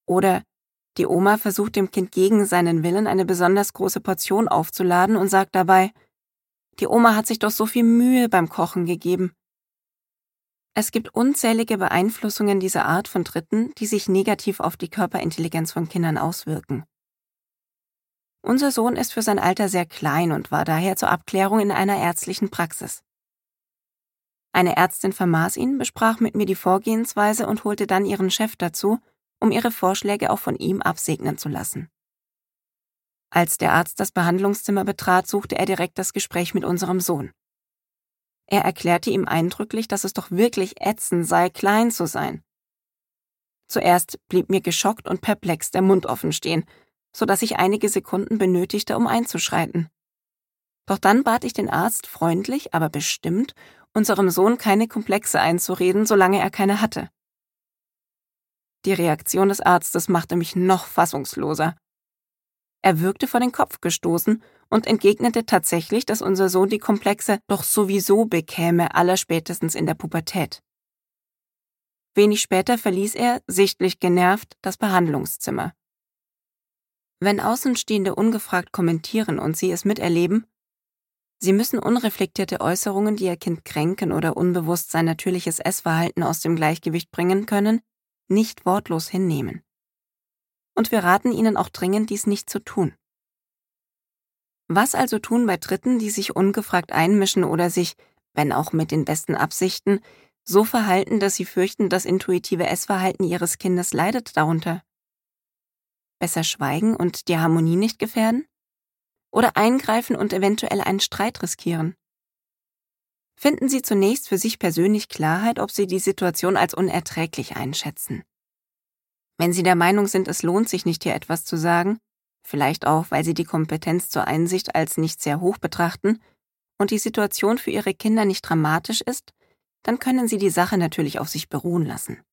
Oder die Oma versucht dem Kind gegen seinen Willen eine besonders große Portion aufzuladen und sagt dabei: Die Oma hat sich doch so viel Mühe beim Kochen gegeben. Es gibt unzählige Beeinflussungen dieser Art von Dritten, die sich negativ auf die Körperintelligenz von Kindern auswirken. Unser Sohn ist für sein Alter sehr klein und war daher zur Abklärung in einer ärztlichen Praxis. Eine Ärztin vermaß ihn, besprach mit mir die Vorgehensweise und holte dann ihren Chef dazu, um ihre Vorschläge auch von ihm absegnen zu lassen. Als der Arzt das Behandlungszimmer betrat, suchte er direkt das Gespräch mit unserem Sohn. Er erklärte ihm eindrücklich, dass es doch wirklich ätzend sei, klein zu sein. Zuerst blieb mir geschockt und perplex der Mund offen stehen, sodass ich einige Sekunden benötigte, um einzuschreiten. Doch dann bat ich den Arzt freundlich, aber bestimmt, unserem Sohn keine Komplexe einzureden, solange er keine hatte. Die Reaktion des Arztes machte mich noch fassungsloser. Er wirkte vor den Kopf gestoßen und entgegnete tatsächlich, dass unser Sohn die Komplexe doch sowieso bekäme, allerspätestens in der Pubertät. Wenig später verließ er, sichtlich genervt, das Behandlungszimmer. Wenn Außenstehende ungefragt kommentieren und sie es miterleben, sie müssen unreflektierte Äußerungen, die ihr Kind kränken oder unbewusst sein natürliches Essverhalten aus dem Gleichgewicht bringen können, nicht wortlos hinnehmen. Und wir raten ihnen auch dringend, dies nicht zu tun. Was also tun bei Dritten, die sich ungefragt einmischen oder sich, wenn auch mit den besten Absichten, so verhalten, dass sie fürchten, das intuitive Essverhalten ihres Kindes leidet darunter? Besser schweigen und die Harmonie nicht gefährden? Oder eingreifen und eventuell einen Streit riskieren? Finden Sie zunächst für sich persönlich Klarheit, ob Sie die Situation als unerträglich einschätzen. Wenn Sie der Meinung sind, es lohnt sich nicht, hier etwas zu sagen, vielleicht auch, weil Sie die Kompetenz zur Einsicht als nicht sehr hoch betrachten und die Situation für Ihre Kinder nicht dramatisch ist, dann können Sie die Sache natürlich auf sich beruhen lassen.